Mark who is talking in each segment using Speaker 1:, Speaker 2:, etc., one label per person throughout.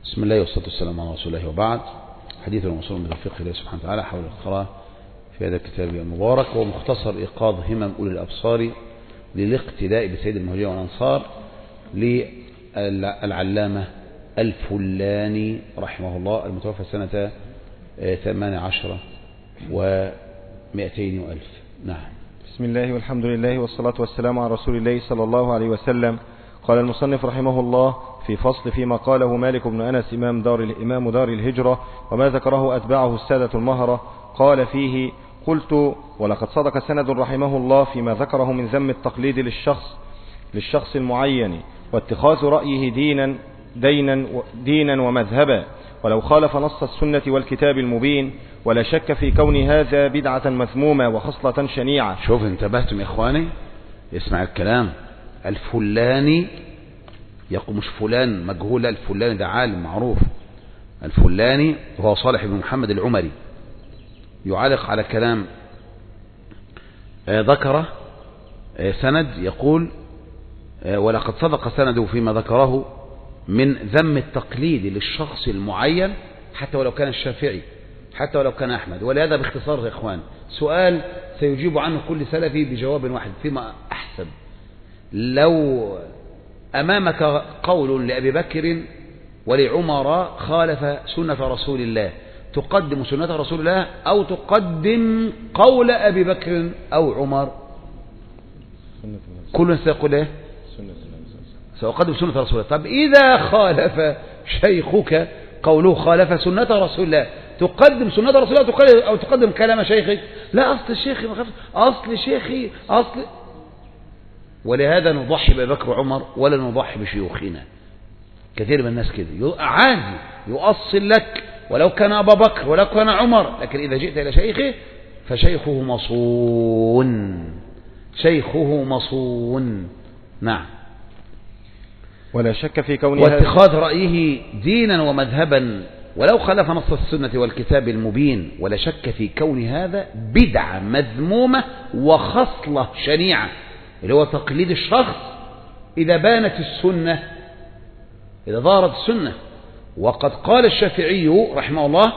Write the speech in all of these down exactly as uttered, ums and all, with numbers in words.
Speaker 1: بسم الله والصلاة والسلام على رسول الله وبعد. حديث الموصول من توفيق الله سبحانه وتعالى حول القراءة في هذا الكتاب المبارك، وهو مختصر إيقاظ همم أولي الأبصار للاقتداء بسيد المهاجرين والأنصار للعلامة الفلاني رحمه الله المتوفى سنة ثمان عشر ومائتين وألف. نعم.
Speaker 2: بسم الله والحمد لله والصلاة والسلام على رسول الله صلى الله عليه وسلم. قال المصنف رحمه الله في فصل فيما قاله مالك بن أنس إمام دار, الإمام دار الهجرة وما ذكره أتباعه السادة المهرة، قال فيه: قلت: ولقد صدق سند رحمه الله فيما ذكره من ذم التقليد للشخص للشخص المعين واتخاذ رأيه دينا دينا دينا ومذهبا، ولو خالف نص السنة والكتاب المبين، ولا شك في كون هذا بدعة مذمومة وخصلة شنيعة.
Speaker 1: شوف انتبهتم يا إخواني، اسمع الكلام. الفلاني يقول مش فلان مجهول، الفلاني ده عالم معروف. الفلاني هو صالح بن محمد العمري، يعلق على كلام ذكره سند، يقول: ولقد صدق سنده فيما ذكره من ذم التقليد للشخص المعين حتى ولو كان الشافعي، حتى ولو كان أحمد. ولهذا باختصار يا إخوان سؤال سيجيب عنه كل سلفي بجواب واحد فيما أحسب: لو أمامك قول لأبي بكر ولعمر خالف سنة رسول الله، تقدم سنة رسول الله أو تقدم قول أبي بكر أو عمر؟ كل سيقول إيه؟ سأقدم سنة رسول الله. طب إذا خالف شيخك قوله خالف سنة رسول الله، تقدم سنة رسول الله أو تقدم كلام شيخك؟ لا، أصل شيخي أصل شيخي أصل. ولهذا نضحي بأبي بكر وعمر ولا نضحي بشيوخنا. كثير من الناس كده عادي يؤصل لك ولو كان أبا بكر ولو كان عمر، لكن إذا جئت إلى شيخه فشيخه مصون، شيخه مصون. نعم.
Speaker 2: ولا شك في كون
Speaker 1: واتخاذ رأيه دينا ومذهبا ولو خالف نص السنة والكتاب المبين، ولا شك في كون هذا بدعة مذمومة وخصلة شنيعة، اللي هو تقليد الشخص إذا بانت السنة، إذا ظهرت السنة. وقد قال الشافعي رحمه الله: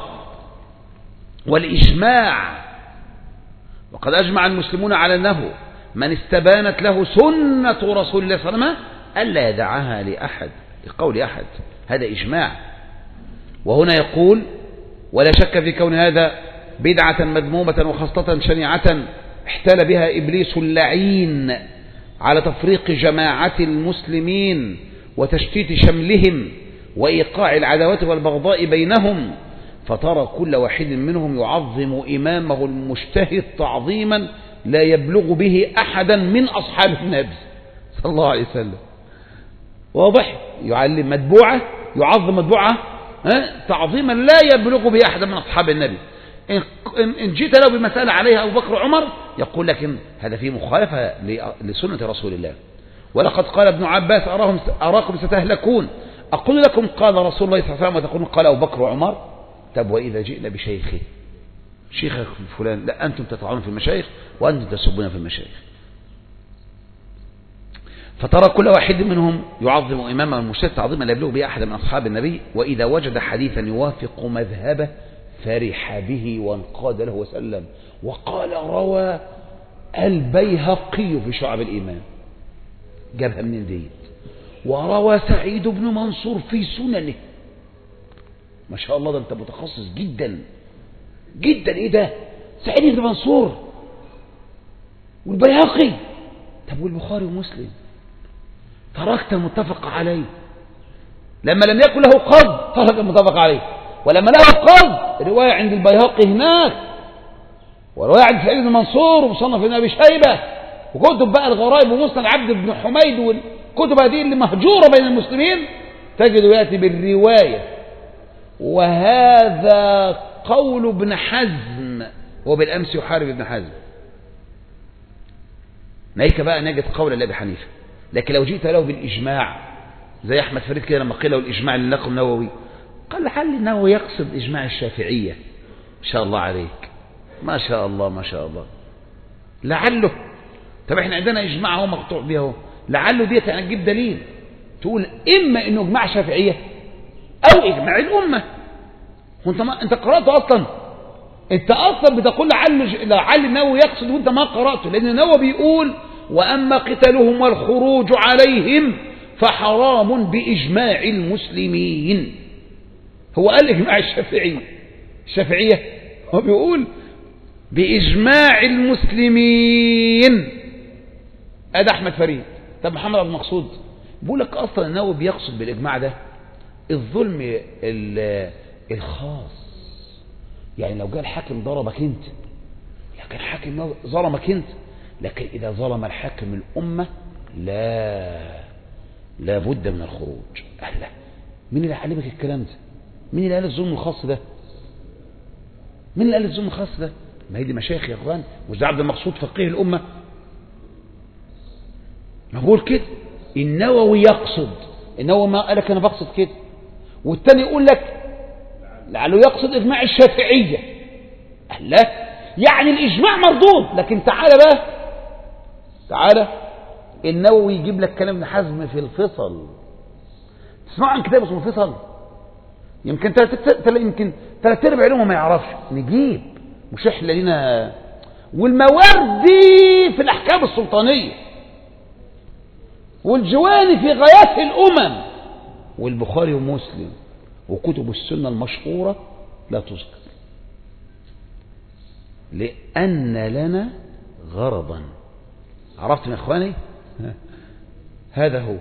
Speaker 1: والإجماع، وقد أجمع المسلمون على أنه من استبانت له سنة رسول الله صلى الله عليه وسلم ألا يدعها لأحد، لقول أحد، هذا إجماع. وهنا يقول: ولا شك في كون هذا بدعة مذمومة وخصلة شنيعة احتال بها إبليس اللعين على تفريق جماعة المسلمين وتشتيت شملهم وإيقاع العداوة والبغضاء بينهم، فترى كل واحد منهم يعظم إمامه المجتهد تعظيما لا يبلغ به أحدا من أصحاب النبي صلى الله عليه وسلم. واضح؟ يعلم متبوعة، يعظم متبوعة تعظيما لا يبلغ به أحدا من أصحاب النبي. إن جئت له بمسألة عليها أبو بكر وعمر يقول لكن هذا فيه مخالفة لسنة رسول الله. ولقد قال ابن عباس: أراهم أراكم ستهلكون، أقول لكم قال رسول الله صلى الله عليه وسلم وتقولون قال أبو بكر وعمر. طب وإذا جئنا بشيخه، شيخك فلان، لا، أنتم تطعنون في المشايخ وأنتم تسبون في المشايخ. فترى كل واحد منهم يعظم إمامه المجتهد تعظيما لا يبلغ به أحد من أصحاب النبي، وإذا وجد حديثا يوافق مذهبه فرح به وانقاد له وسلم. وقال: روى البيهقي في شعب الإيمان، جابها منين دي؟ وروى سعيد بن منصور في سننه. ما شاء الله، ده انت متخصص جدا جدا. ايه ده؟ سعيد بن منصور والبيهقي. طب والبخاري ومسلم تركت المتفق عليه، لما لم يكن له قصد ترك المتفق عليه، ولما له قصد رواية عند البيهقي هناك، ورواية عند سعيد بن منصور ومصنف ابن أبي شيبة، وكتب بقى الغرائب ومسند عبد بن حميد والكتب هذه اللي مهجورة بين المسلمين، تجد يأتي بالرواية. وهذا قول ابن حزم، وبالأمس يحارب ابن حزم. نايك بقى نجد قول لأبي حنيفة. لكن لو جئت له بالإجماع زي أحمد فريد كده لما قيل له الإجماع اللي نقل النووي، قال حل النووي يقصد إجماع الشافعية. ما شاء الله عليك، ما شاء الله ما شاء الله، لعله. طب احنا عندنا إجماع هو مقطوع به، لعله ديت يعني تجيب دليل تقول إما إنه إجماع شافعية أو إجماع الأمة. وانت ما انت قرأته أصلا، انت أصلا بتقول لعل لعل النووي يقصد وانت ما قرأته، لأن النووي بيقول وأما قتالهم والخروج عليهم فحرام بإجماع المسلمين. هو قال إجماع الشافعية الشافعية هو بيقول بإجماع المسلمين. أده أحمد فريد. طب محمد عبد المقصود بيقول لك أصلا النووي بيقصد بالإجماع ده الظلم الخاص، يعني لو جاء الحاكم ضربك انت، لكن الحاكم ظلمك انت، لكن إذا ظلم الحاكم الأمة لا لا بد من الخروج. أهلا، مين اللي علمك الكلام ده؟ مين اللي قال الظلم الخاص ده؟ مين اللي قال الظلم الخاص ده؟ ما هي دي مشايخ يا اخوان، مش ده عبد المقصود فقيه الأمة؟ ما بقول كده النووي يقصد، النووي ما قالك أنا بقصد كده، والتاني يقول لك لعله يقصد إجماع الشافعية. أهلا، يعني الإجماع مردود. لكن تعالى بقى تعالى النووي يجيب لك كلام ابن حزم في الفصل. تسمعوا عن كتاب اسمه الفصل؟ يمكن تل... يمكن ثلاث ارباع علومه ما يعرفش. نجيب مش احنا لنا والمواردي في الأحكام السلطانية، والجواني في غايات الأمم، والبخاري ومسلم وكتب السنة المشهورة لا تذكر، لأن لنا غرضا. عرفت يا إخواني؟ هذا هو.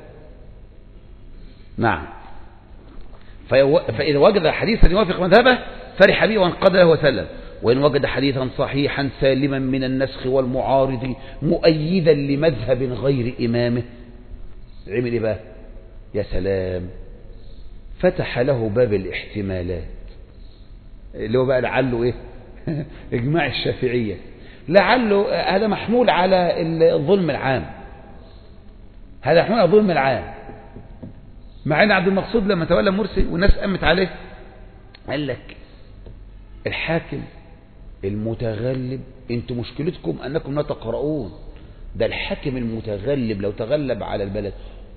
Speaker 1: نعم. فإذا وجد حديثا يوافق مذهبه فرح به وانقاد له وسلم، وإن وجد حديثا صحيحا سالما من النسخ والمعارض مؤيدا لمذهب غير إمامه عمل إيه بقى؟ يا سلام، فتح له باب الاحتمالات اللي هو بقى لعله إيه؟ إجماع الشافعية، لعله هذا محمول على الظلم العام، هذا محمول على الظلم العام. مع ان عبد المقصود لما تولى مرسي والناس قامت عليه قال لك الحاكم المتغلب انتم مشكلتكم انكم لا تقرؤون، ده الحاكم المتغلب لو تغلب على البلد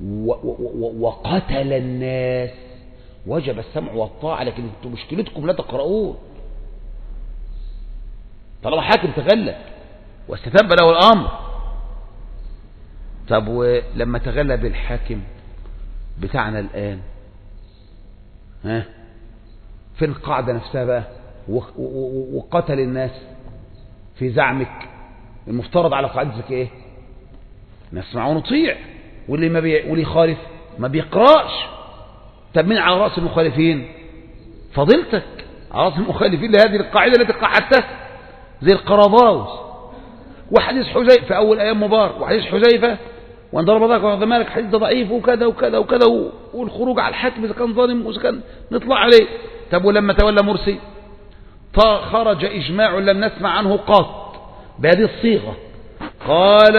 Speaker 1: وقتل الناس وجب السمع والطاعة، لكن انتم مشكلتكم لا تقرؤون. طالما حاكم تغلب واستتب له الامر، طب ولما تغلب الحاكم بتاعنا الآن ها فين القاعدة نفسها بقى وقتل الناس في زعمك؟ المفترض على قاعدتك ايه؟ نسمع ونطيع، واللي ما بي... واللي يخالف ما بيقرأش. طب مين على رأس المخالفين؟ فضيلتك على رأس المخالفين لهذه القاعدة التي قعدتها، زي القرضاوي وحديث حذيفة في أول أيام مبارك، وحديث حذيفة وان ضرب ذاك وضرب مالك حديث ضعيف وكذا وكذا وكذا، والخروج على الحاكم إذا كان ظالم وإذا كان نطلع عليه. طب ولما تولى مرسي خرج إجماع لم نسمع عنه قط بهذه الصيغة، قال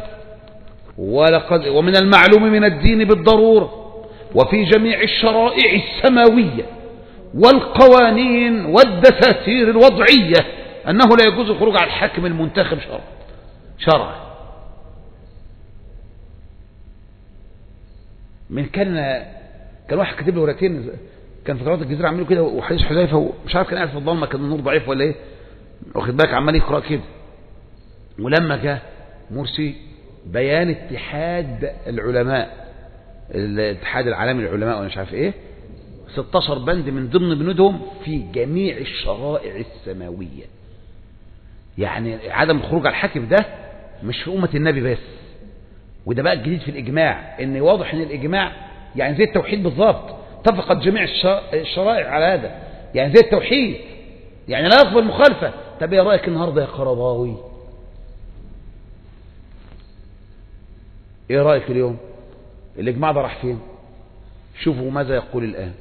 Speaker 1: ولقد ومن المعلوم من الدين بالضرورة وفي جميع الشرائع السماوية والقوانين والدساتير الوضعية أنه لا يجوز الخروج على الحاكم المنتخب شرعا شرعا. من كان كان واحد كاتب له ورقتين كان في قناه الجزيره عامله كده وحديث حذيفه ومش عارف كان قاعد في الضلمه كان النور ضعيف ولا ايه، واخد بالك عمال يقرا كده. ولما جاء مرسي بيان اتحاد العلماء، الاتحاد العالمي للعلماء وانا مش عارف ايه، ستاشر بند من ضمن بنودهم في جميع الشرائع السماويه. يعني عدم الخروج على الحاكم ده مش في امه النبي بس، وده بقى الجديد في الإجماع، إن واضح إن الإجماع يعني زي التوحيد بالضبط، اتفقت جميع الشرائع على هذا، يعني زي التوحيد، يعني لا يقبل مخالفة. طب ايه رأيك النهاردة يا قرضاوي؟ ايه رأيك اليوم؟ الإجماع ده راح فين؟ شوفوا ماذا يقول الآن.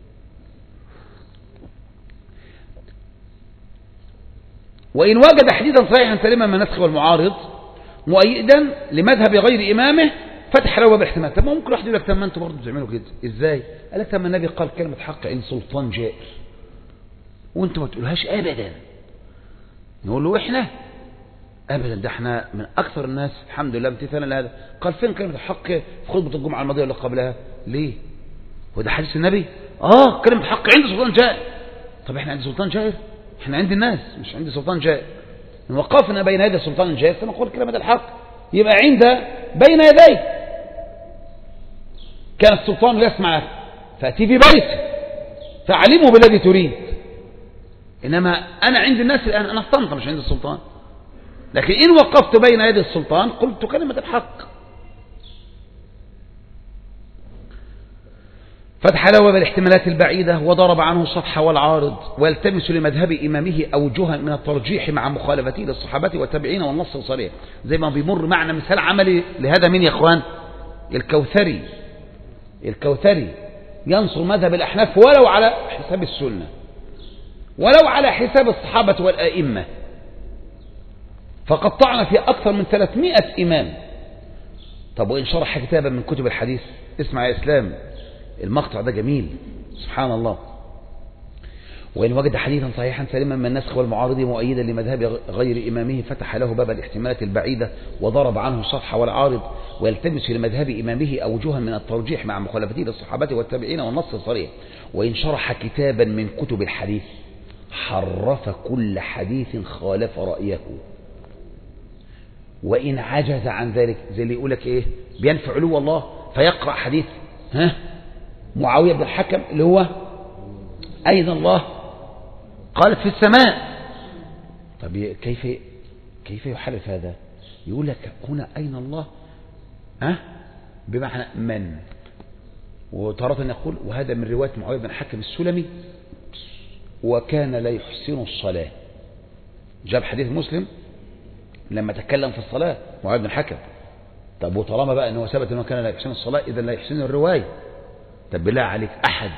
Speaker 1: وإن وجد حديثا صحيحا سليما من النسخ والمعارض مؤيدا لمذهب غير إمامه فتح له باب الاحتمال. طب ممكن واحد يقول لك طب ما انتوا برضه بتعملوا كده ازاي؟ قال لك طب ما النبي قال كلمة حق ان سلطان جائر وانتوا ما تقولهاش ابدا. نقول له احنا ابدا، ده احنا من اكثر الناس الحمد لله امتثالا لهذا. قال فين كلمة الحق في خطبة الجمعة الماضية ولا قبلها؟ ليه؟ هو ده حديث النبي؟ اه كلمة حق عند سلطان جائر. طب احنا عند سلطان جائر؟ احنا عند الناس مش عند سلطان جائر. إن وقفنا بين يدي سلطان جائر سنقول كلمة الحق، يبقى عند بين يديه. كان السلطان لا يسمع فأتي في بيته فأعلمه بالذي تريد. إنما أنا عند الناس الآن، أنا في طنطا مش عند السلطان، لكن إن وقفت بين يدي السلطان قلت كلمة الحق. فتح له باب الاحتمالات البعيدة وضرب عنه الصفح والعارض، ويلتمس لمذهب إمامه أوجها من الترجيح مع مخالفته للصحابة والتابعين والنص الصريح. زي ما بيمر معنا مثال عملي لهذا من يا إخوان؟ الكوثري. الكوثري ينصر مذهب الأحناف ولو على حساب السنة، ولو على حساب الصحابة والأئمة، فقد طعن في أكثر من ثلاثمائة إمام. طب وإن شرح كتابا من كتب الحديث، اسمع يا إسلام المقطع ده جميل سبحان الله. وإن وجد حديثا صحيحا سليما من النسخ والمعارض مؤيدا لمذهب غير إمامه فتح له باب الاحتمالات البعيدة وضرب عنه الصفح والعارض، ويلتمس لمذهب إمامه أوجها من الترجيح مع مخالفته للصحابة والتابعين والنص الصريح. وإن شرح كتابا من كتب الحديث حرف كل حديث خالف رأيه. وإن عجز عن ذلك، زي اللي يقولك إيه بينفع علو الله فيقرأ حديث ها معاوية بن الحكم اللي هو أين الله؟ قالت في السماء. طب كيف كيف يحرف هذا؟ يقول لك هنا أين الله ها بمعنى من، وتارة يقول وهذا من رواية معاوية بن الحكم السلمي وكان لا يحسن الصلاة. جاب حديث مسلم لما تكلم في الصلاة معاوية بن الحكم. طب وطالما بقى أنه ثبت أنه كان لا يحسن الصلاة إذا لا يحسن الرواية. طب بالله عليك أحد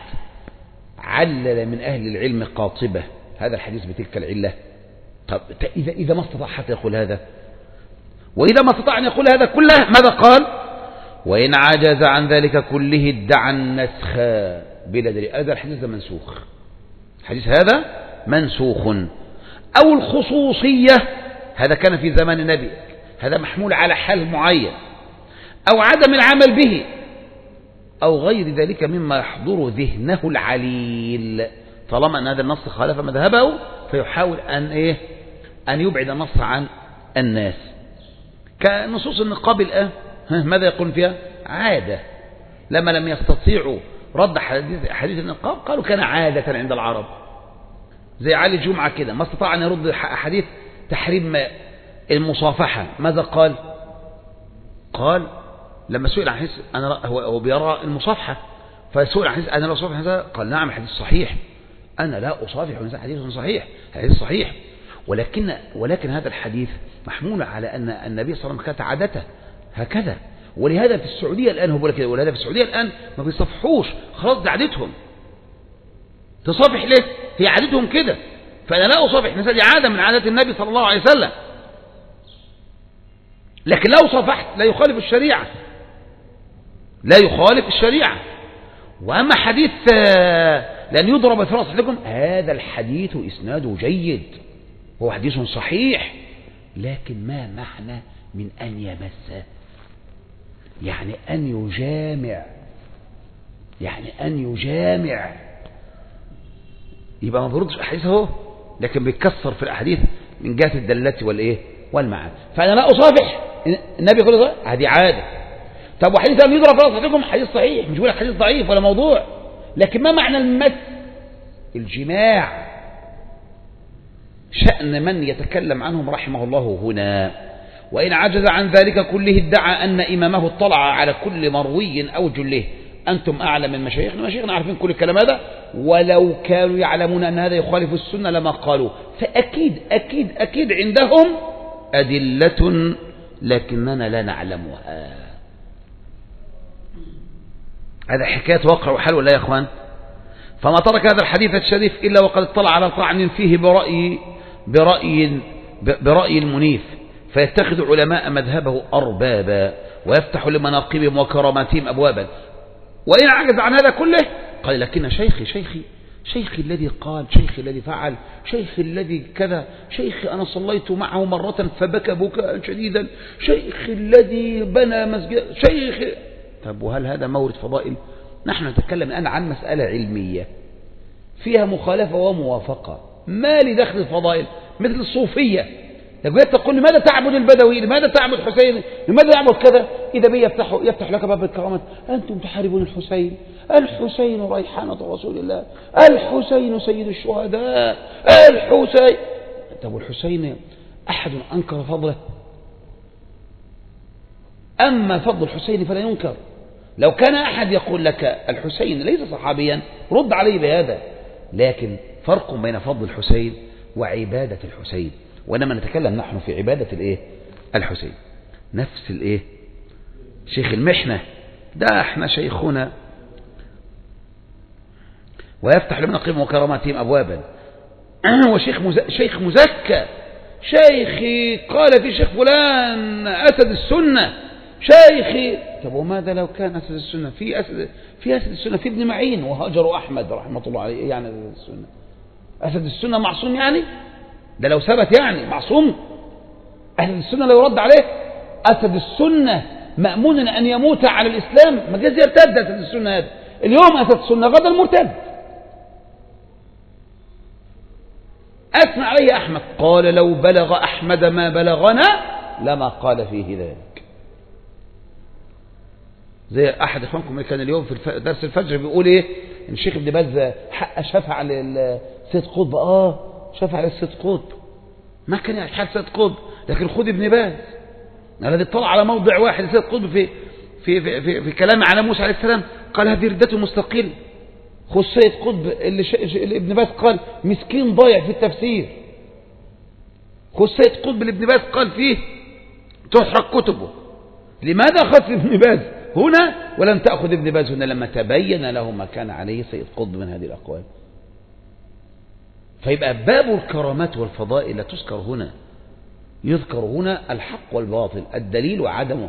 Speaker 1: علل من أهل العلم قاطبة هذا الحديث بتلك العلة؟ طب إذا إذا ما استطاع حتى يقول هذا، وإذا ما استطاع أن يقول هذا كله ماذا قال؟ وإن عجز عن ذلك كله ادعى النسخ بلا دليل. هذا الحديث ده منسوخ، الحديث هذا منسوخ. أو الخصوصية، هذا كان في زمان النبي، هذا محمول على حال معين، أو عدم العمل به، أو غير ذلك مما يحضر ذهنه العليل. طالما أن هذا النص خالف مذهبه فيحاول أن إيه أن يبعد النص عن الناس. كنصوص النقاب الآن ماذا يقول فيها؟ عادة. لما لم يستطيعوا رد حديث, حديث النقاب قالوا كان عادة عند العرب. زي علي الجمعة كده ما استطاع أن يرد حديث تحريم المصافحة. ماذا قال؟ قال لما سئل عن حديث أنا هو بيرى المصافحة، فسئل عن حديث أنا لا أصافح النساء قال نعم حديث صحيح، أنا لا أصافح النساء حديث صحيح، حديث صحيح. ولكن ولكن هذا الحديث محمول على أن النبي صلى الله عليه وسلم كانت عادته هكذا. ولهذا في السعودية الآن هو بيقول كده، ولهذا في السعودية الآن ما بيصفحوش، خلاص دي عادتهم. تصافح ليه؟ هي عادتهم كده. فأنا لا أصافح النساء، دي عادة من عادات النبي صلى الله عليه وسلم. لكن لو صافحت لا يخالف الشريعة، لا يخالف الشريعة. وأما حديث لأن يضرب في رأس أحدكم، هذا الحديث إسناده جيد، هو حديث صحيح، لكن ما معنى من أن يمس؟ يعني أن يجامع، يعني أن يجامع، يبقى ما بيردش أحاديثه، لكن بيكسر في الأحاديث من جهة الدلة والإيه والمعاني. فأنا لا أصافح النبي يقول هذه عادة. طب وحديث أن يضرب في رأس أحدكم حديث صحيح، مش بقول لك حديث ضعيف ولا موضوع، لكن ما معنى المس؟ الجماع. شأن من يتكلم عنهم رحمه الله هنا. وإن عجز عن ذلك كله ادعى أن إمامه اطلع على كل مروي أو جله. أنتم أعلم من مشايخنا، مشايخنا عارفين كل الكلام هذا، ولو كانوا يعلمون أن هذا يخالف السنة لما قالوا. فأكيد أكيد أكيد عندهم أدلة لكننا لا نعلمها. هذا حكاية واقع وحال ولا يا أخوان؟ فما ترك هذا الحديث الشريف إلا وقد اطلع على طعن فيه برأي برأي برأي المنيف، فيتخذ علماء مذهبه أربابا ويفتح لمناقبهم وكراماتهم أبوابا. وإن عجز عن هذا كله قال لكن شيخي شيخي شيخي الذي قال، شيخي الذي فعل، شيخي الذي كذا، شيخي أنا صليت معه مرة فبكى بكاء شديدا، شيخي الذي بنى مسجد، شيخي. طب وهل هذا مورد فضائل؟ نحن نتكلم الآن عن مسألة علمية فيها مخالفة وموافقة، ما لدخل الفضائل مثل الصوفية. لو جيت تقول لماذا تعبد البدوي، لماذا تعبد حسين، لماذا تعبد كذا، إذا بي يفتح, يفتح لك باب الكرامة، أنتم تحاربون الحسين، الحسين ريحانة رسول الله، الحسين سيد الشهداء، الحسين. طب الحسين أحد أنكر فضله؟ أما فضل الحسين فلا ينكر. لو كان أحد يقول لك الحسين ليس صحابيا رد عليه بهذا، لكن فرق بين فضل الحسين وعبادة الحسين، وإنما نتكلم نحن في عبادة الإيه؟ الحسين. نفس الإيه؟ شيخ المحنة ده احنا شيخنا ويفتح لمن قيم وكراماتهم أبوابا، وشيخ مز... شيخ مزكى، شيخي قال في شيخ فلان أسد السنة شيخي. طب وماذا لو كان أسد السنة في أسد في أسد السنة في ابن معين وهاجر أحمد رحمة الله عليه، يعني أسد السنة أسد السنة معصوم، يعني ده لو ثبت يعني معصوم. أسد السنة لا يرد عليه، أسد السنة مأمون أن يموت على الإسلام، ما جاز يرتد أسد السنة هذا، اليوم أسد السنة غدا المرتد. أثنى عليه أحمد قال لو بلغ أحمد ما بلغنا لما قال فيه ذلك. زي أحد إخوانكم اللي كان اليوم في درس الفجر بيقول إيه، إن الشيخ ابن باز حق شفع للسيد قطب، آه شفع للسيد قطب، ما كان يحل سيد قطب، لكن خذ ابن باز الذي اطلع على موضع واحد سيد قطب في في في في, في كلامه على موسى عليه السلام قال هذه ردته مستقل. خذ سيد قطب اللي, ش... اللي ابن باز قال مسكين ضايع في التفسير، خذ سيد قطب اللي ابن باز قال فيه تحرق كتبه. لماذا أخذت ابن باز هنا ولم تأخذ ابن باز هنا لما تبين له ما كان عليه سيد قطب من هذه الأقوال؟ فيبقى باب الكرامات والفضائل لا تذكر هنا، يذكر هنا الحق والباطل، الدليل وعدمه.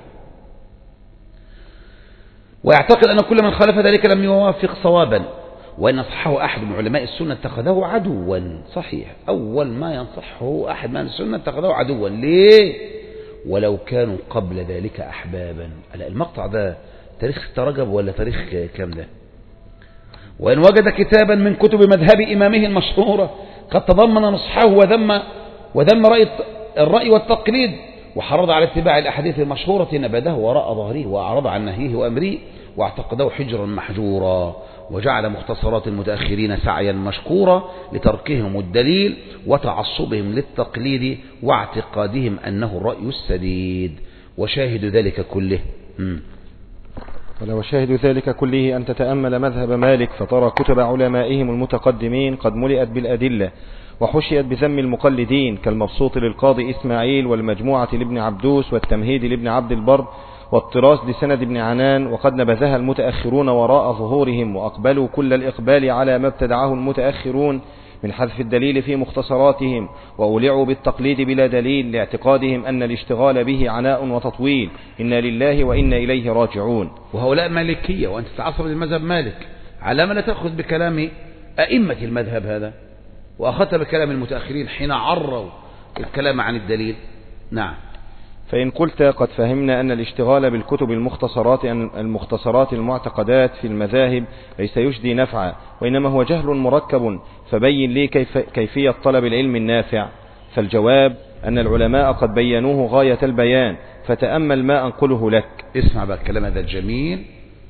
Speaker 1: ويعتقد أن كل من خالف ذلك لم يوافق صوابا، وإن صحه أحد من علماء السنة اتخذه عدوا. صحيح، أول ما ينصحه أحد من السنة اتخذه عدوا. ليه؟ ولو كانوا قبل ذلك أحبابا. المقطع ده تاريخ رجب ولا تاريخ كام ده؟ وإن وجد كتابا من كتب مذهب إمامه المشهورة قد تضمن نصحه وذم وذم رأي الرأي والتقليد وحرض على اتباع الأحاديث المشهورة نبذه وراء ظهره وأعرض عن نهيه وأمره واعتقده حجرا محجورا، وجعل مختصرات المتأخرين سعيا مشكورا لتركهم الدليل وتعصبهم للتقليد واعتقادهم أنه الرأي السديد. وشاهد ذلك كله م.
Speaker 2: ولو شاهد ذلك كله أن تتأمل مذهب مالك فترى كتب علمائهم المتقدمين قد ملئت بالأدلة وحشيت بذم المقلدين، كالمبسوط للقاضي إسماعيل والمجموعة لابن عبدوس والتمهيد لابن عبد البر والطراز لسند ابن عنان، وقد نبذها المتأخرون وراء ظهورهم وأقبلوا كل الإقبال على ما ابتدعه المتأخرون من حذف الدليل في مختصراتهم، وأولعوا بالتقليد بلا دليل لاعتقادهم أن الاشتغال به عناء وتطويل. إنا لله وإنا إليه راجعون.
Speaker 1: وهؤلاء مالكية وأنت تعصب للمذهب مالك، على ما لا تأخذ بكلام أئمة المذهب هذا وأخذت بكلام المتأخرين حين عروا الكلام عن الدليل؟ نعم.
Speaker 2: فإن قلت قد فهمنا أن الاشتغال بالكتب المختصرات المختصرات المعتقدات في المذاهب ليس يجدي نفعا وإنما هو جهل مركب، فبين لي كيف كيفية طلب العلم النافع. فالجواب أن العلماء قد بينوه غاية البيان، فتأمل ما أنقله لك.
Speaker 1: اسمع بقى الكلام هذا الجميل،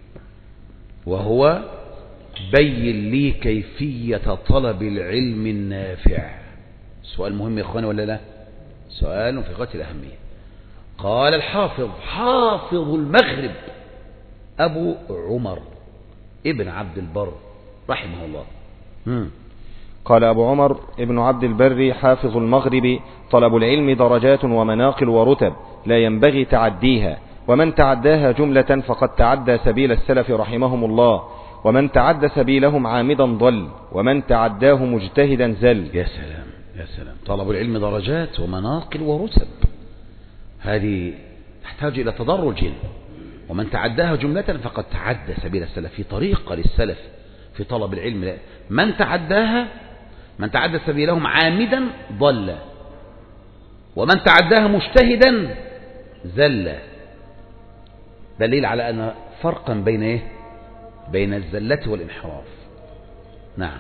Speaker 1: وهو بين لي كيفية طلب العلم النافع. سؤال مهم يا إخواني ولا لا؟ سؤال في غاية الأهمية. قال الحافظ حافظ المغرب أبو عمر ابن عبد البر رحمه الله. مم.
Speaker 2: قال أبو عمر ابن عبد البر حافظ المغرب: طلب العلم درجات ومناقل ورتب لا ينبغي تعديها، ومن تعداها جملة فقد تعدى سبيل السلف رحمهم الله، ومن تعدى سبيلهم عامدا ضل، ومن تعداه مجتهدا زل.
Speaker 1: يا سلام يا سلام. طلب العلم درجات ومناقل ورتب، هذه تحتاج إلى تدرج. ومن تعداها جملة فقد تعدى سبيل السلف، في طريقة للسلف في طلب العلم. من تعداها من تعدى سبيلهم عامدا ضل، ومن تعداها مجتهدا زل. دليل على أن فرقا بين إيه؟ بين الزلة والانحراف. نعم.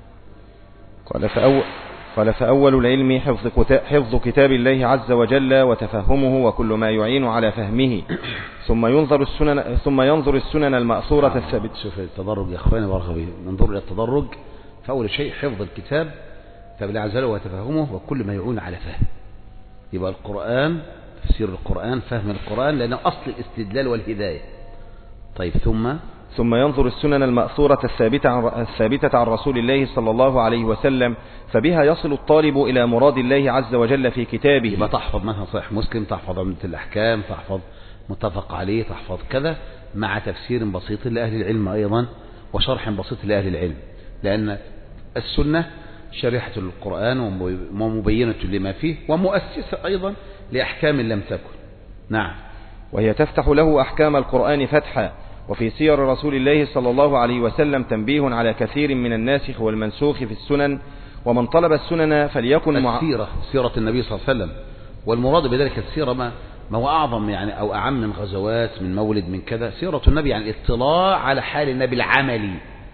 Speaker 2: قال فأول, قال فأول العلم حفظ, حفظ كتاب الله عز وجل وتفهمه وكل ما يعين على فهمه، ثم ينظر السنن ثم ينظر السنن المأثورة الثابتة.
Speaker 1: شوف التدرج يا اخواني بارك الله، ننظر الى التدرج. فأول شيء حفظ الكتاب كتاب الله عز وجل وتفهمه وكل ما يعين على فهم. يبقى القرآن، تفسير القرآن، فهم القرآن، لأنه أصل الاستدلال والهداية. طيب ثم
Speaker 2: ثم ينظر السنن المأثورة الثابتة عن, الثابتة عن رسول الله صلى الله عليه وسلم، فبها يصل الطالب إلى مراد الله عز وجل في كتابه.
Speaker 1: يبقى تحفظ مثلا صحيح مسلم، تحفظ عمدة الأحكام، تحفظ متفق عليه، تحفظ كذا، مع تفسير بسيط لأهل العلم أيضا وشرح بسيط لأهل العلم، لأن السنة شريحة للقرآن ومبينة لما فيه ومؤسسة أيضا لأحكام لم تكن. نعم.
Speaker 2: وهي تفتح له أحكام القرآن فتحا. وفي سير رسول الله صلى الله عليه وسلم تنبيه على كثير من الناسخ والمنسوخ في السنن، ومن طلب السنن فليكن مع
Speaker 1: السيرة، سيرة النبي صلى الله عليه وسلم. والمراد بذلك السيرة ما, ما هو أعظم يعني أو أعم من غزوات، من مولد، من كذا. سيرة النبي يعني الاطلاع على حال النبي العملي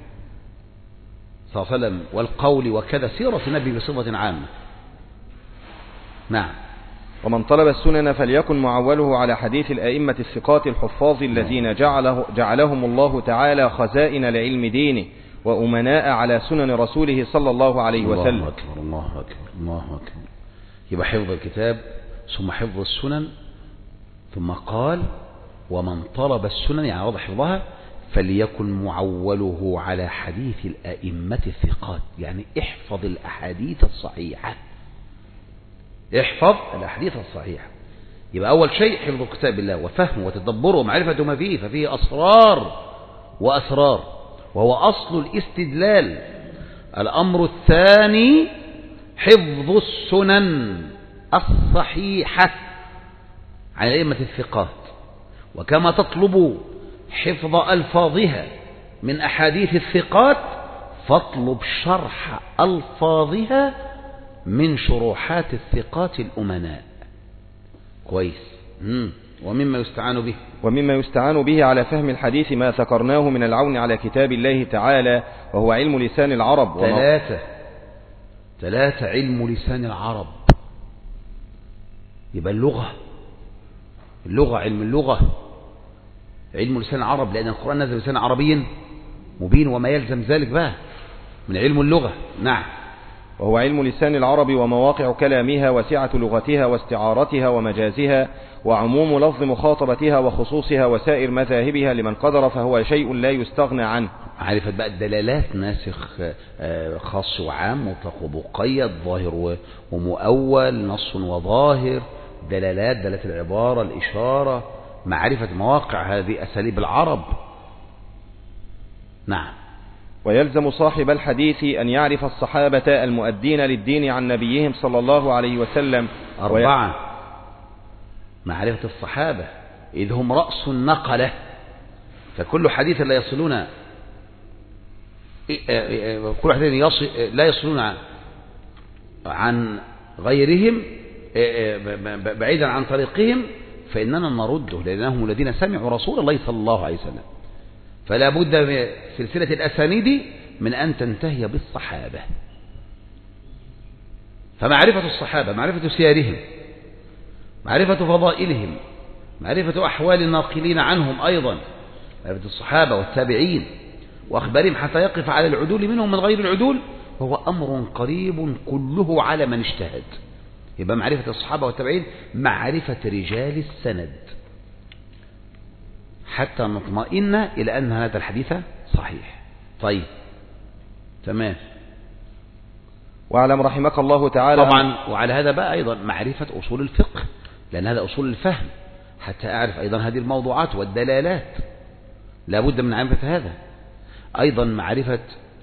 Speaker 1: صلى الله عليه وسلم والقول وكذا، سيرة النبي بصفة عامة. نعم.
Speaker 2: ومن طلب السنن فليكن معوله على حديث الأئمة الثقات الحفاظ الذين جعله جعلهم الله تعالى خزائن لعلم دينه وأمناء على سنن رسوله صلى الله عليه وسلم.
Speaker 1: الله أكبر الله أكبر الله أكبر. يبقى حفظ الكتاب ثم حفظ السنن، ثم قال ومن طلب السنن يعني واضح حفظها فليكن معوله على حديث الأئمة الثقات، يعني احفظ الأحاديث الصحيحة، احفظ الأحاديث الصحيحة. يبقى أول شيء حفظ كتاب الله وفهمه وتدبره ومعرفة ما فيه، ففيه أسرار وأسرار وهو أصل الاستدلال. الأمر الثاني حفظ السنن الصحيحة عن الأئمة الثقات، وكما تطلب حفظ ألفاظها من أحاديث الثقات فاطلب شرح ألفاظها من شروحات الثقات الأمناء. كويس. مم. ومما يستعان به
Speaker 2: ومما يستعان به على فهم الحديث ما ذكرناه من العون على كتاب الله تعالى، وهو علم لسان العرب.
Speaker 1: ثلاثة ثلاثة علم لسان العرب. يبقى اللغة اللغة علم اللغة، علم لسان العرب، لأن القرآن نزل بلسان عربي مبين وما يلزم ذلك بقى من علم اللغة. نعم.
Speaker 2: وهو علم لسان العرب ومواقع كلامها وسعة لغتها واستعارتها ومجازها وعموم لفظ مخاطبتها وخصوصها وسائر مذاهبها لمن قدر، فهو شيء لا يستغنى عنه.
Speaker 1: عرفت بقى الدلالات، ناسخ خاص وعام، مطلق ومقيد، ظاهر ومؤول، نص وظاهر، دلالات، دلالة العبارة، الإشارة، معرفة مواقع هذه أساليب العرب. نعم.
Speaker 2: ويلزم صاحب الحديث أن يعرف الصحابة المؤدين للدين عن نبيهم صلى الله عليه وسلم.
Speaker 1: أربعة، معرفة الصحابة إذ هم رأس النقلة، فكل حديث لا يصلون كل حديث يصل لا يصلون عن غيرهم بعيدا عن طريقهم فإننا نرده، لأنهم الذين سمعوا رسول الله صلى الله عليه وسلم. فلا بد من سلسلة الأسانيد من أن تنتهي بالصحابة. فمعرفة الصحابة، معرفة سيارهم، معرفة فضائلهم، معرفة أحوال الناقلين عنهم، أيضا معرفة الصحابة والتابعين وأخبارهم حتى يقف على العدول منهم من غير العدول، وهو أمر قريب كله على من اجتهد. يبقى معرفة الصحابة والتابعين معرفة رجال السند حتى نطمئن إلى أن هذا الحديث صحيح. طيب تمام.
Speaker 2: واعلم رحمك الله تعالى.
Speaker 1: طبعا وعلى هذا بقى أيضا معرفة أصول الفقه، لأن هذا أصول الفهم، حتى أعرف أيضا هذه الموضوعات والدلالات، لا بد من معرفة هذا. أيضا معرفة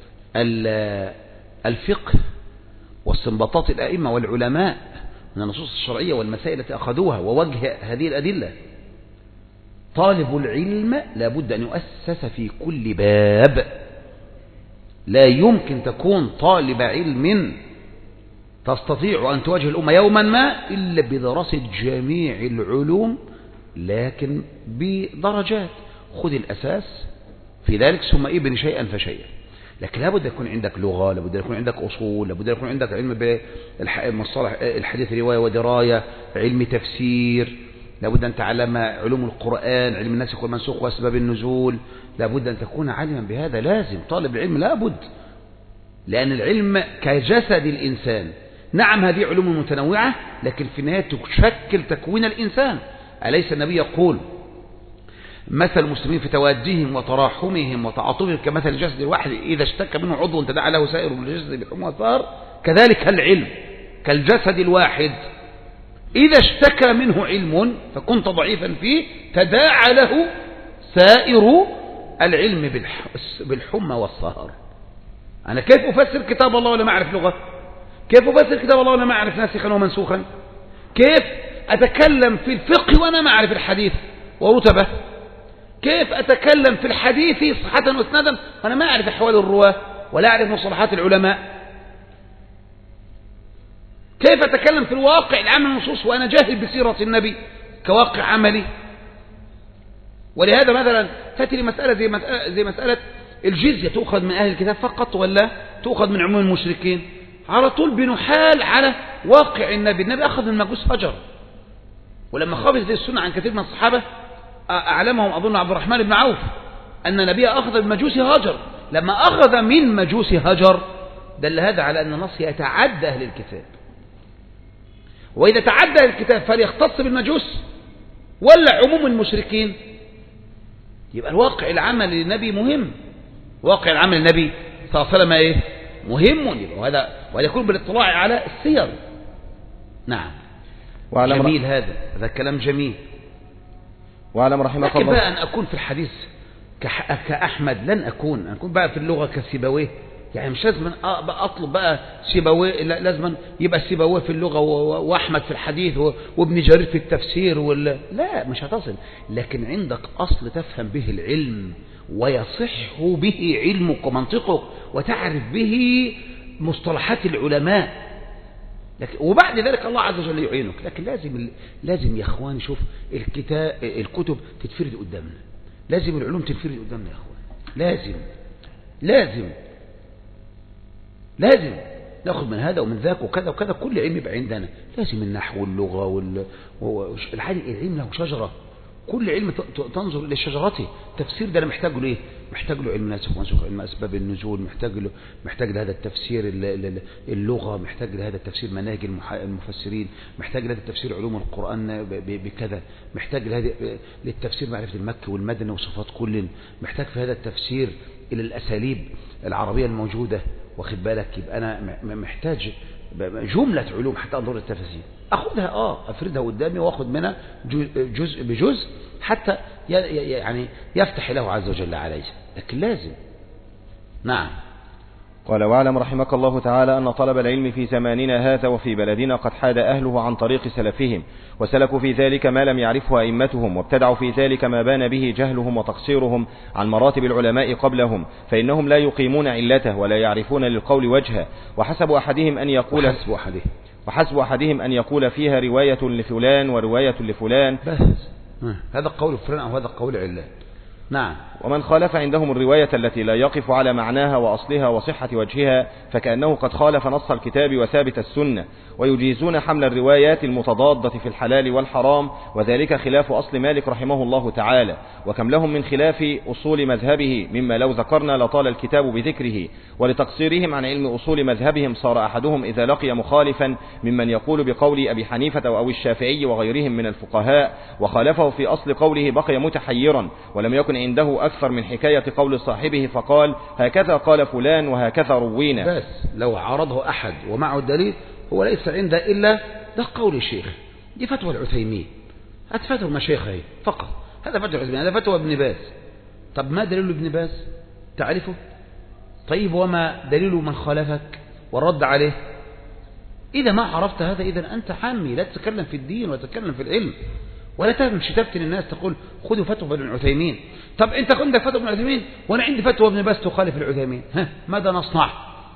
Speaker 1: الفقه واستنباطات الأئمة والعلماء من النصوص الشرعية والمسائل التي أخذوها ووجه هذه الأدلة. طالب العلم لا بد أن يؤسس في كل باب، لا يمكن تكون طالب علم تستطيع أن تواجه الأمة يوما ما إلا بدراسة جميع العلوم، لكن بدرجات. خذ الأساس في ذلك ثم ابن شيئا فشيئا. لكن لابد يكون عندك لغة، لابد يكون عندك أصول، لابد يكون عندك علم بالمصطلح الحديث، رواية ودراية، علم تفسير، لابد أن تعلم علوم القرآن، علم الناسخ والمنسوخ وأسباب النزول، لابد أن تكون عالما بهذا. لازم طالب العلم لابد، لأن العلم كجسد الإنسان. نعم هذه علوم متنوعة، لكن في النهاية تشكل تكوين الإنسان. أليس النبي يقول مثل المسلمين في توادهم وتراحمهم وتعاطفهم كمثل الجسد الواحد إذا اشتكى منه عضو تداعى له سائر الجسد بالحمى والسهر، كذلك العلم كالجسد الواحد إذا اشتكى منه علم فكنت ضعيفا فيه تداعى له سائر العلم بالحمى والسهر. أنا كيف أفسر كتاب الله ولا ما أعرف لغة؟ كيف أفسر كتاب الله ولا ما أعرف ناسخا ومنسوخا؟ كيف أتكلم في الفقه وأنا ما أعرف الحديث ورتبه؟ كيف أتكلم في الحديث صحة واسنادا وأنا ما أعرف أحوال الرواة ولا أعرف مصطلحات العلماء؟ كيف أتكلم في الواقع العام النصوص وأنا جاهل بسيرة النبي كواقع عملي؟ ولهذا مثلا تأتي لي مسألة زي مسألة, زي مسألة الجزية، تؤخذ من أهل الكتاب فقط ولا تؤخذ من عموم المشركين؟ على طول بنحال على واقع النبي. النبي أخذ من مجوس هجر، ولما خبرت ذي السنة عن كثير من الصحابة أعلمهم أظن عبد الرحمن بن عوف أن النبي أخذ من مجوس هجر. لما أخذ من مجوس هجر دل هذا على أن النص يتعدى أهل الكتاب، وإذا تعدى أهل الكتاب فليختص بالمجوس ولا عموم المشركين؟ يبقى الواقع العمل للنبي مهم، واقع العمل للنبي صلى الله عليه وسلم إيه؟ مهم. وهذا وهذا يكون بالاطلاع على السير. نعم جميل، هذا هذا كلام جميل.
Speaker 2: وعلم رحمك الله.
Speaker 1: لكن بقى أن أكون في الحديث كأحمد لن أكون، أن أكون بقى في اللغة كسيبويه. يعني مش لازم أطلب بقى سيبويه، لا لازم يبقى سيبويه في اللغة وأحمد في الحديث وابن جرير في التفسير ولا لا، مش هتصل. لكن عندك أصل تفهم به العلم ويصح به علمك ومنطقك وتعرف به مصطلحات العلماء. لكن وبعد ذلك الله عز وجل يعينك. لكن لازم لازم يا اخواني شوف الكتاب الكتب تتفرد قدامنا، لازم العلوم تتفرد قدامنا يا اخوان، لازم لازم لازم ناخذ من هذا ومن ذاك وكذا وكذا، كل علم يبقى عندنا. لازم النحو واللغة وال... العلم له شجرة، كل علم تنظر إلى شجرته. التفسير ده أنا محتاج له إيه؟ محتاج له علم ناسخ ومنسوخ، علم أسباب النزول، محتاج له محتاج لهذا التفسير اللغة، محتاج لهذا التفسير مناهج المفسرين، محتاج لهذا التفسير علوم القرآن بكذا، محتاج لهذا للتفسير معرفة المكي والمدني وصفات كل، محتاج في هذا التفسير إلى الأساليب العربية الموجودة. واخد بالك؟ يبقى أنا محتاج جملة علوم حتى أنظر التفاسير، أخذها آه أفردها قدامي وأخذ منها جزء بجزء حتى يعني يفتح له عز وجل عليه. لكن لازم. نعم.
Speaker 2: قال واعلم رحمك الله تعالى أن طلب العلم في زماننا هذا وفي بلدنا قد حاد أهله عن طريق سلفهم، وسلكوا في ذلك ما لم يعرفه أئمتهم، وابتدعوا في ذلك ما بان به جهلهم وتقصيرهم عن مراتب العلماء قبلهم، فإنهم لا يقيمون علته ولا يعرفون للقول وجها، وحسب أحدهم أن يقول
Speaker 1: وحسب أحدهم
Speaker 2: وحسب أحدهم أن يقول فيها رواية لفلان ورواية لفلان،
Speaker 1: بس هذا قول فلان أو هذا قول علان. نعم.
Speaker 2: ومن خالف عندهم الرواية التي لا يقف على معناها وأصلها وصحة وجهها فكأنه قد خالف نص الكتاب وثابت السنة، ويجيزون حمل الروايات المتضادة في الحلال والحرام، وذلك خلاف أصل مالك رحمه الله تعالى. وكم لهم من خلاف أصول مذهبه مما لو ذكرنا لطال الكتاب بذكره، ولتقصيرهم عن علم أصول مذهبهم صار أحدهم إذا لقي مخالفا ممن يقول بقول أبي حنيفة أو الشافعي وغيرهم من الفقهاء وخالفه في أصل قوله بقي متحيرا، ولم يكن عنده أكثر من حكاية قول صاحبه فقال هكذا قال فلان وهكذا روينا.
Speaker 1: بس لو عارضه أحد ومعه الدليل هو ليس عنده إلا ده قول الشيخ، دي فتوى العثيمين، هذا فتوى المشايخ فقط، هذا فتوى العثيمين، هذا فتوى ابن باز. طب ما دليل ابن باز؟ تعرفه؟ طيب وما دليل من خالفك والرد عليه؟ إذا ما عرفت هذا إذا أنت حامي، لا تتكلم في الدين ولا تتكلم في العلم ولا تمشي تفتن الناس تقول خذوا فتوى ابن عثيمين. طب أنت عندك فتوى ابن عثيمين وأنا عندي فتوى ابن باز تخالف العثيمين، ها ماذا نصنع؟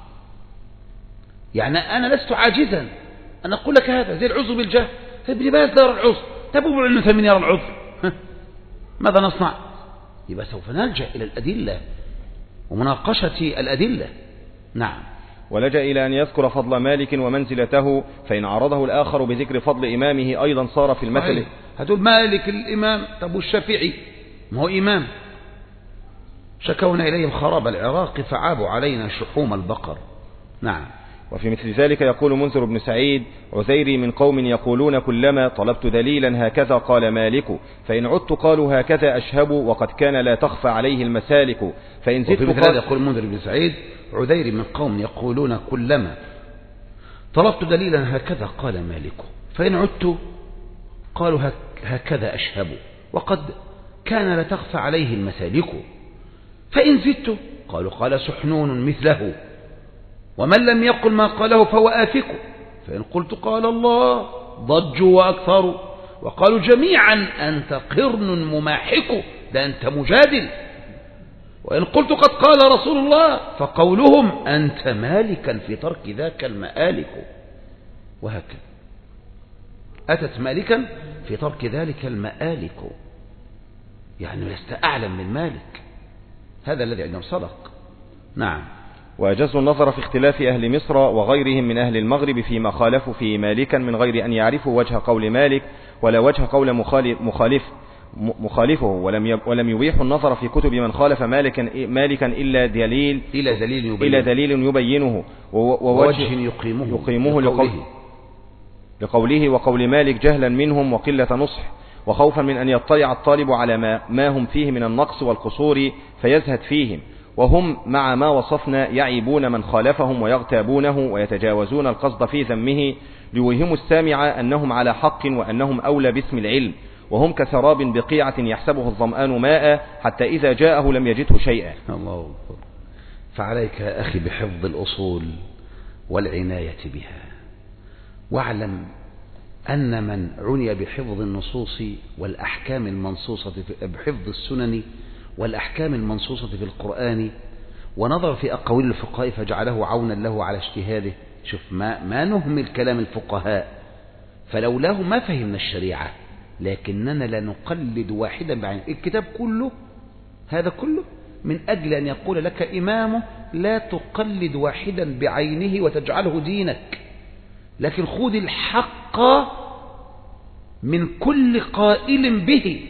Speaker 1: يعني أنا لست عاجزا أن أقول لك هذا زي العذر بالجهل، ابن باز لا يرى العذر، طب ابن عثيمين يرى العذر، ها ماذا نصنع؟ يبقى سوف نلجأ إلى الأدلة ومناقشة الأدلة. نعم.
Speaker 2: ولجأ إلى أن يذكر فضل مالك ومنزلته، فإن عرضه الآخر بذكر فضل إمامه أيضا صار في المثل.
Speaker 1: هتقول مالك الإمام، طب والشافعي ما هو إمام. شكونا إليهم خراب العراق فعابوا علينا شحوم البقر. نعم.
Speaker 2: وفي مثل ذلك يقول منذر بن سعيد: عزيري من قوم يقولون كلما طلبت دليلا هكذا قال مالك، فإن عدت قالوا هكذا أشهب، وقد كان لا تخفى عليه المسالك. فإن زدت
Speaker 1: وفي مثل هذا يقول منذر بن سعيد: عزيري من قوم يقولون كلما طلبت دليلا هكذا قال مالك، فإن عدت قالوا هكذا أشهب، وقد كان لا تخفى عليه المسالك. فإن زدت قالوا قال سحنون مثله، ومن لم يقل ما قاله فهو آفك. فإن قلت قال الله ضجوا وأكثروا، وقالوا جميعا أنت قرن مماحك، ده أنت مجادل. وإن قلت قد قال رسول الله فقولهم أنت مالكا في ترك ذاك المآلك. وهكذا أتت مالكا في ترك ذلك المآلك، يعني لست أعلم من مالك، هذا الذي عندهم صدق. نعم.
Speaker 2: وأجزوا النظر في اختلاف أهل مصر وغيرهم من أهل المغرب فيما خالفوا في مالكا من غير أن يعرفوا وجه قول مالك ولا وجه قول مخالف, مخالف مخالفه، ولم ولم يبيحوا النظر في كتب من خالف مالكا مالكا إلا دليل
Speaker 1: إلى دليل يبينه,
Speaker 2: إلى دليل يبينه
Speaker 1: ووجه يقيمه,
Speaker 2: يقيمه لقوله, لقوله وقول مالك جهلا منهم وقلة نصح، وخوفا من أن يطلع الطالب على ما, ما هم فيه من النقص والقصور فيزهد فيهم، وهم مع ما وصفنا يعيبون من خالفهم ويغتابونه ويتجاوزون القصد في ذمه ليوهموا السامع أنهم على حق وأنهم أولى باسم العلم، وهم كسراب بقيعة يحسبه الظمآن ماء حتى إذا جاءه لم يجده شيئا.
Speaker 1: الله أكبر. فعليك يا أخي بحفظ الأصول والعناية بها، واعلم أن من عني بحفظ النصوص والأحكام المنصوصة بحفظ السنن والأحكام المنصوصة في القرآن ونظر في أقوال الفقهاء فجعله عونا له على اجتهاده. شوف ما, ما نهمل كلام الفقهاء، فلولاه ما فهمنا الشريعة، لكننا لا نقلد واحدا بعينه. الكتاب كله هذا كله من أجل أن يقول لك إمامه لا تقلد واحدا بعينه وتجعله دينك، لكن خذ الحق من كل قائل به،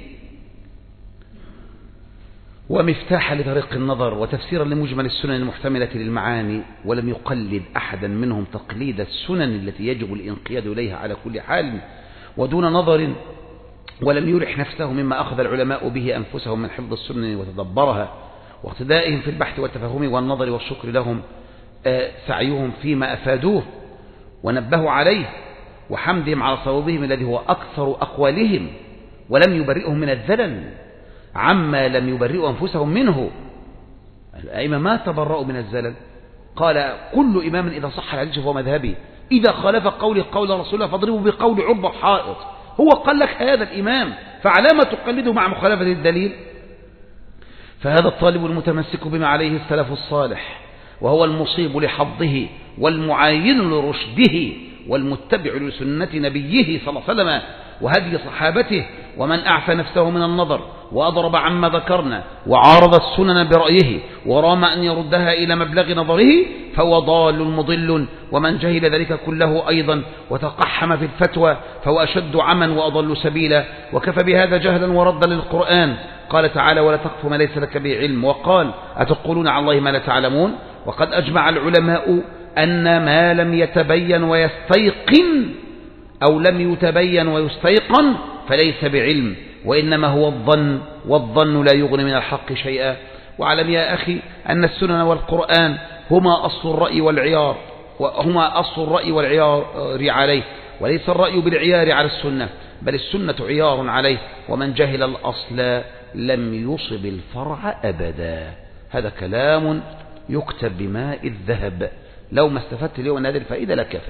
Speaker 1: ومفتاحا لطريق النظر وتفسيرا لمجمل السنن المحتملة للمعاني، ولم يقلد أحدا منهم تقليد السنن التي يجب الانقياد إليها على كل حال ودون نظر، ولم يرح نفسه مما أخذ العلماء به أنفسهم من حفظ السنن وتدبرها واقتدائهم في البحث والتفهم والنظر والشكر لهم سعيهم فيما أفادوه ونبهوا عليه، وحمدهم على صوابهم الذي هو أكثر أقوالهم، ولم يبرئهم من الذلل عما لم يبرئوا أنفسهم منه. الأئمة ما تبرؤوا من الزلل. قال كل إمام إذا صح الحديث فهو مذهبي، إذا خالف قولي قول رسول الله فاضربوا بقول عرض حائط. هو قال لك هذا الإمام، فعلامة تقلده مع مخالفة الدليل؟ فهذا الطالب المتمسك بما عليه السلف الصالح، وهو المصيب لحظه والمعاين لرشده والمتبع لسنة نبيه صلى الله عليه وسلم وهدي صحابته، ومن أعفى نفسه من النظر وأضرب عما ذكرنا وعارض السنن برأيه ورام أن يردها إلى مبلغ نظره فهو ضال مضل، ومن جهل ذلك كله أيضا وتقحم في الفتوى فهو أشد عما وأضل سبيلا، وكفى بهذا جهلا وردا للقرآن. قال تعالى ولا تقف ما ليس لك به علم، وقال أتقولون على الله ما لا تعلمون. وقد أجمع العلماء أن ما لم يتبين ويستيقن أو لم يتبين ويستيقن فليس بعلم، وإنما هو الظن، والظن لا يغني من الحق شيئا. واعلم يا أخي أن السنن والقرآن هما أصل الرأي والعيار، وهما أصل الرأي والعيار عليه، وليس الرأي بالعيار على السنة، بل السنة عيار عليه، ومن جهل الأصل لم يصب الفرع أبدا. هذا كلام يكتب بماء الذهب، لو ما استفدت اليوم من هذه الفائدة لكفى.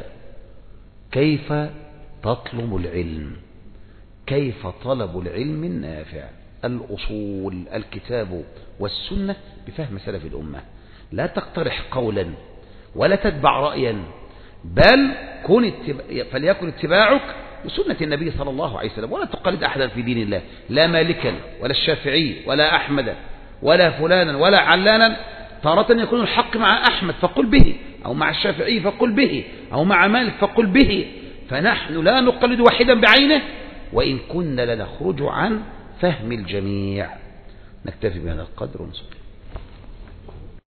Speaker 1: كيف تطلب العلم؟ كيف طلب العلم النافع؟ الأصول، الكتاب والسنة بفهم سلف الأمة. لا تقترح قولا ولا تتبع رأيا، بل كن اتباع فليكن اتباعك بسنة النبي صلى الله عليه وسلم، ولا تقلد أحدا في دين الله، لا مالكا ولا الشافعي ولا أحمد ولا فلانا ولا علانا. تارة يكون الحق مع أحمد فقل به، أو مع الشافعي فقل به، أو مع مالك فقل به. فنحن لا نقلد واحدا بعينه، وإن كنا لنخرج عن فهم الجميع. نكتفي بهذا القدر ونصلي.